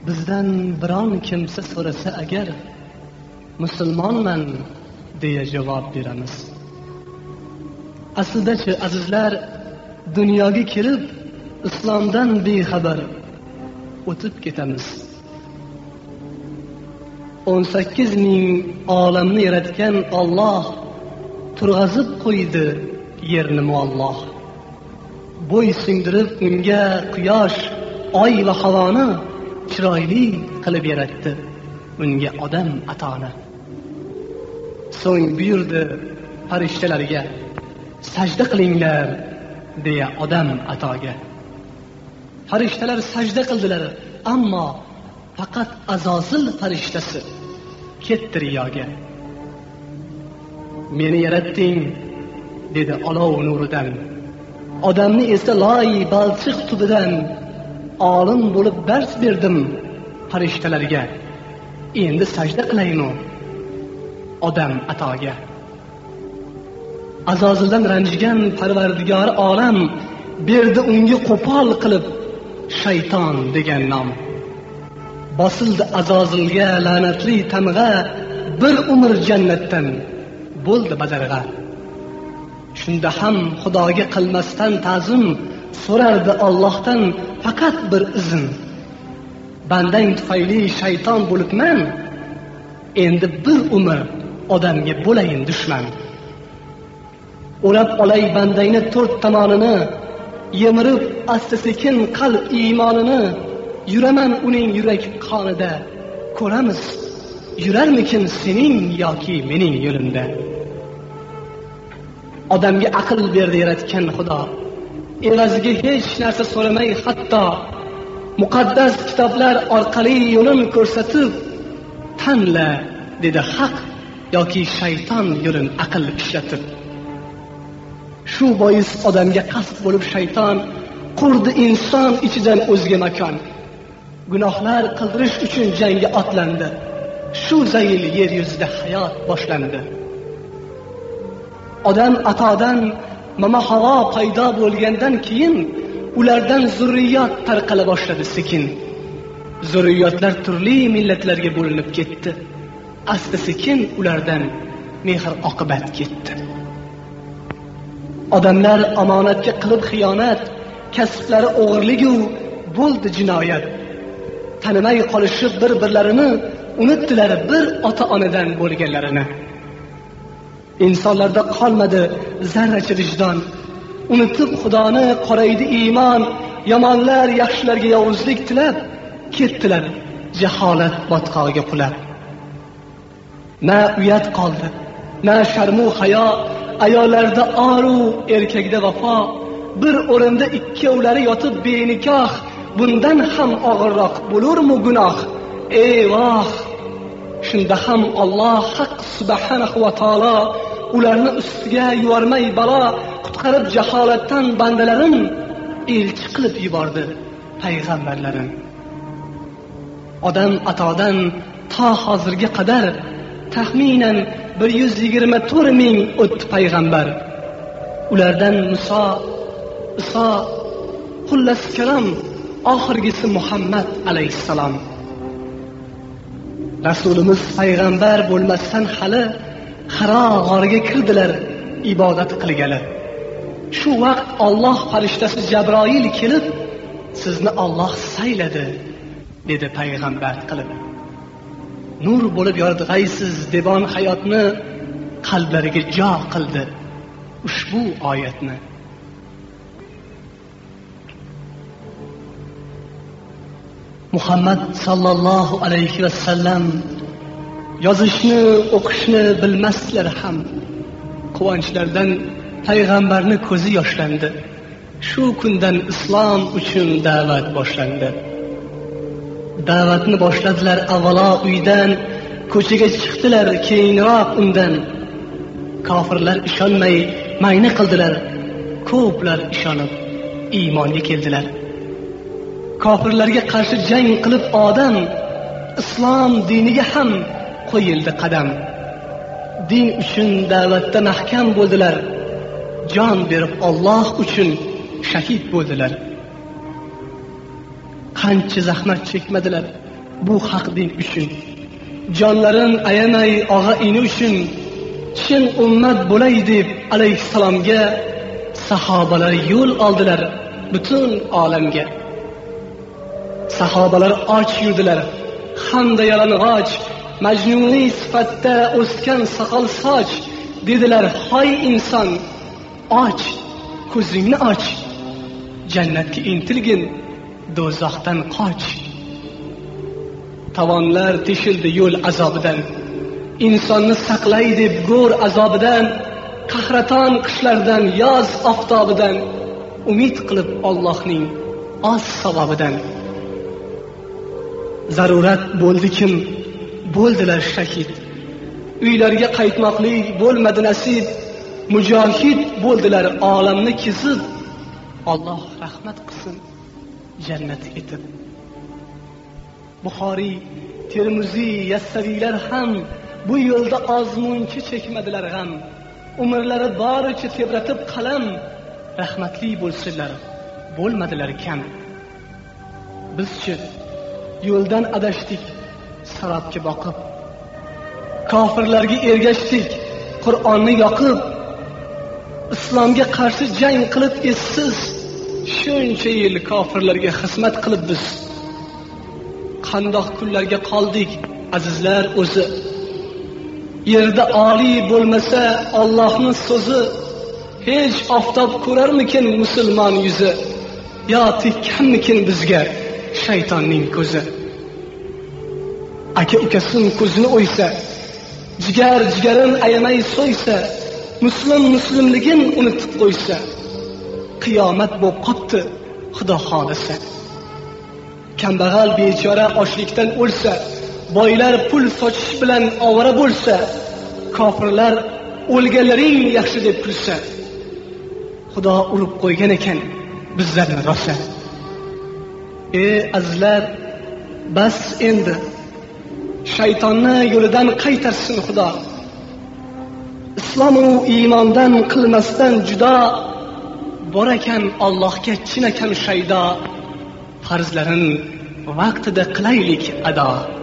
Bizdan biron kimsa so'rasa agar musulmonman deya javob beramiz. Aslida-chi azizlar, dunyoga kelib islomdan bexabar o'tib ketamiz. 18 ming olamni yaratgan Alloh turg'azib qo'ydi yerni mualloh. Bo'y singdirib unga quyosh, oy va havoni chiroyli qilib yaratdi unga odam atoni. So'ng buyurdi farishtalarga sajda qilinglar deya odam atoga. Farishtalar sajda qildilar, ammo faqat Azozil farishtasi ketdi riyoga. Meni yaratding dedi olov nuridan, odamni esa loy balchiq tubidan. Olim bo'lib dars berdim farishtalarga, endi sajda qilaymi odam atoga. Azozildan ranjigan Parvardigori olam berdi unga qo'pol qilib shayton degan nom. Bosildi Azozilga la'natli tamg'a, bir umr jannatdan bo'ldi badarg'a. Shunda ham Xudoga qilmasdan ta'zim so'rardi Allohdan faqat bir izn. Bandang tufayli shayton bo'libman, endi bir umr odamga bo'layin dushman. O'rab olay bandangni to'rt tomonini, yemirib asta-sekin qalb iymonini. Yuraman uning yurak qonida, ko'ramiz yurarmikin sening yoki mening yo'limda. Odamga aql berdi yaratgan Xudo, evaziga hech narsa so'ramay, hatto muqaddas kitoblar orqali yo'lin ko'rsatib, tanla dedi haq yoki shayton yo'lin aql ishlatib. Shu bois odamga qasd bo'lib shayton qurdi inson ichidan o'zga makon. Gunohlar qildirish uchun jangga otlandi. Shu zayl yer yuzida hayot boshlandi. Odam atodan mama Havo paydo bo'lgandan keyin ulardan zurriyot tarqala boshladi sekin. Zurriyotlar turli millatlarga bo'linib ketdi. Asta-sekin ulardan mehr oqibat ketdi. Odamlar omonatga qilib xiyonat, kasblari o'g'irlik-u bo'ldi jinoyat. Tanimay qolishib bir-birlarini unutdilar bir ota-onadan bo'lganlarini. Insonlarda qolmadi zarracha vijdon, unutib Xudoni qoraydi iymon. Yomonlar yaxshilarga yovuzlik tilab ketdilar jaholat botqog'iga qulab. Na uyat qoldi, na sharmu hayo, ayollarda oru erkakda vafo. Bir o'rinda ikkovlari yotib benikoh, bundan ham og'irroq bo'lurmi gunoh? Eyvoh! Shunda ham Alloh haq subhanahu va taolo ularni ustiga yuvarmay balo, qutqarib jaholatdan bandalarin elchi qilib yubordi payg'ambarlarin. Odam atodan to hozirga qadar taxminan 124 ming o'tdi payg'ambar. Ulardan Muso, Iso, xullas kalom, oxirgisi Muhammad alayhissalom. Rasulimiz payg'ambar bo'lmasdan hali Hiro g'origa kirdilar ibodat qilgani. Shu vaqt Alloh farishtasi Jabroil kelib, sizni Alloh sayladi dedi payg'ambar qilib. Nur bo'lib yoritg'aysiz devon hayotni, qalblariga jo qildi ushbu oyatni. Muhammad sallallohu alayhi va sallam yozishni, o'qishni bilmaslar ham. Quvonchlardan payg'ambarni ko'zi yoshlandi. Shu kundan islom uchun da'vat boshlandi. Da'vatni boshladilar avvalo uydan, ko'chaga chiqdilar keyinroq undan. Kofirlar ishonmay mayna qildilar, ko'plar ishonib iymonga keldilar. Kofirlarga qarshi jang qilib odam, islom diniga ham qo'yildi qadam. Din uchun da'vatda mahkam bo'ldilar, jon berib Alloh uchun shahid bo'ldilar. Qancha zahmat chekmadilar, bu haq din uchun jonlarin ayamay og'a ini uchun chin ummat bo'lay deb alayhissalomga sahobalar yo'l oldilar butun olamga. Sahobalar och yurdilar, hamda yalang'och, majnuniy sifatda o'sgan soqol soch. Dedilar, hoy inson, och, ko'zingni och, jannatga intilgin, do'zaxdan qoch. Tovonlar teshildi yo'l azobidan, insonni saqlay deb go'r azobidan, qahraton qishlardan, yoz oftobidan, umid qilib Allohning oz savobidan. Zarurat bo'ldi kim, bo'ldilar shahid. Uylarga qaytmoqlik bo'lmadi nasib, mujohid bo'ldilar olamni kezib. Alloh rahmat qilsin jannat etib. Buxoriy, Termiziy, Yassaviylar ham bu yo'lda ozmuncha chekmadilar g'am. Umrlari boricha tebratib qalam, rahmatli bo'lsinlar, bo'lmadilar kam. Bizchi yo'ldan adashdik, sarobga boqib, kofirlarga ergashdik, Qur'onni yoqib, islomga qarshi jang qilib essiz, shuncha yil kofirlarga xizmat qilib biz qandoq kunlarga qoldik azizlar o'zi. Yerda oliy bo'lmasa Allohning so'zi, hech oftob ko'rarmikin musulmon yuzi, yo tekkanmikin bizga shaytonning ko'zi. Aka ukasin ko'zini o'ysa, jigarin ayamay so'ysa, muslimligin unutib qo'ysa, qiyomat bo'lib qopti Xudo xolisa. Kambag'al bechora ochlikdan o'lsa, boylar pul sochish bilan ovora bo'lsa, kofirlar o'lganlaring yaxshi deb kulsa, Xudo urib qo'ygan ekan bizlarni rosa. Azizlar, bas endi, shaytonni yo'lidan qaytarsin Xudo. Islom va iymondan qilmasdan judo, bor ekan Allohga chinakam shaydo. Farzlarin vaqtida qilaylik ado.